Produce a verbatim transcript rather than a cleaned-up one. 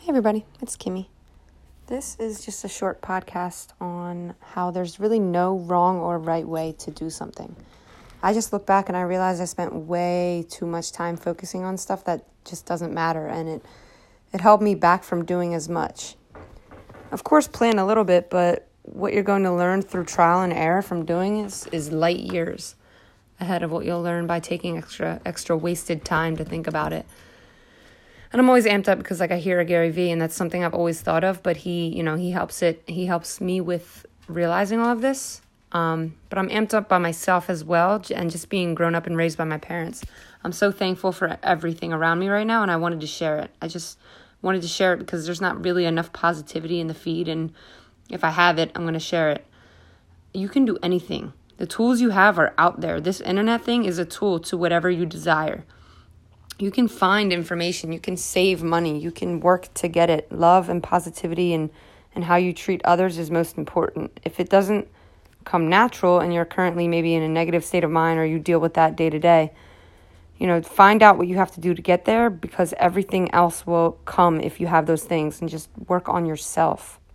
everybody, it's Kimmy. This is just a short podcast on how there's really no wrong or right way to do something. I just look back and I realize I spent way too much time focusing on stuff that just doesn't matter, and it it held me back from doing as much. Of course, plan a little bit, but what you're going to learn through trial and error from doing is, is light years ahead of what you'll learn by taking extra extra wasted time to think about it. And I'm always amped up because like I hear a Gary Vee, and that's something I've always thought of, but he, you know, he helps it, he helps me with realizing all of this. Um, but I'm amped up by myself as well, and just being grown up and raised by my parents. I'm so thankful for everything around me right now, and I wanted to share it. I just wanted to share it because there's not really enough positivity in the feed, and if I have it, I'm going to share it. You can do anything. The tools you have are out there. This internet thing is a tool to whatever you desire. You can find information. You can save money. You can work to get it. Love and positivity and, and how you treat others is most important. If it doesn't come natural and you're currently maybe in a negative state of mind, or you deal with that day to day, you know, find out what you have to do to get there, because everything else will come if you have those things, and just work on yourself.